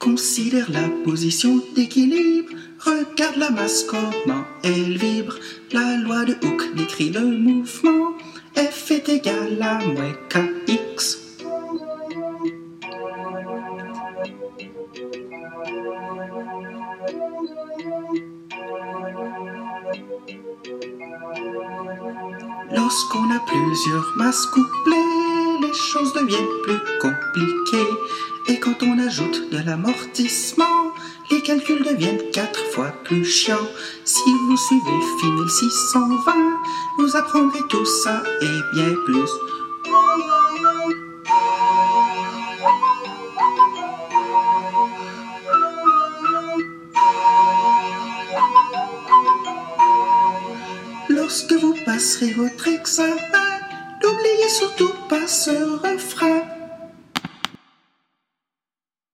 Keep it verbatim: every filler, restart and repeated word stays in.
Considère la position d'équilibre, regarde la masse comment elle vibre. La loi de Hooke décrit le mouvement, F est égal à moins kx. Lorsqu'on a plusieurs masses couplées, les choses deviennent plus compliquées. Et quand on ajoute de l'amortissement, les calculs deviennent quatre fois plus chiants. Si vous suivez Phi mille six cent vingt, vous apprendrez tout ça et bien plus. Lorsque vous passerez votre examen, n'oubliez surtout pas ce refrain.